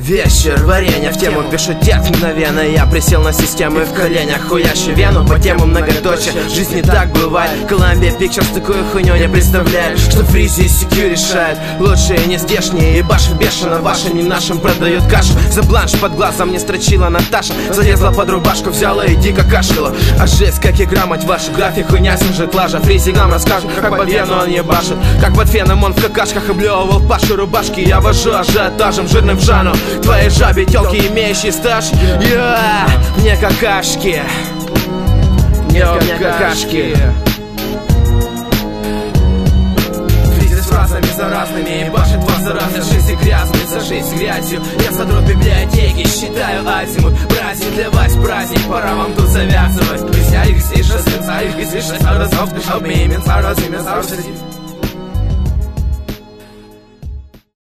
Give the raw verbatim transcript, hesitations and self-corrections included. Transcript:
Вечер, варенье в тему, пишу текст мгновенно. Я присел на системы в коленях, хуящу вену по тему многоточия. Жизнь не так бывает, Columbia Pictures такую хуйню не представляет. Что фризи и сикью решает, лучшие не здешние. И баши бешено, ваши не нашим продают кашу. За бланш под глазом не строчила Наташа, залезла под рубашку, взяла и дико кашляла. А жесть, как игра, мать вашу, график хуйня сюжет лажа. Фризи нам расскажет, как под вену он ебашит, как под феном он в какашках облевывал Пашу рубашки. Я вожу ажиотажем жирным в жану твоей жабе тёлки, имеющие стаж. Yeah, мне какашки, мне какашки. Фризи с фразами заразными, ебашит вас за раз. За жизнь грязной, за жизнь грязью. Я сотру библиотеки, считаю азимут. Праздник для вас, праздник, пора вам тут завязывать. Присяй их здесь, сейчас, их здесь, сейчас, разов, дышал, мимин, сараз, имя, сараз.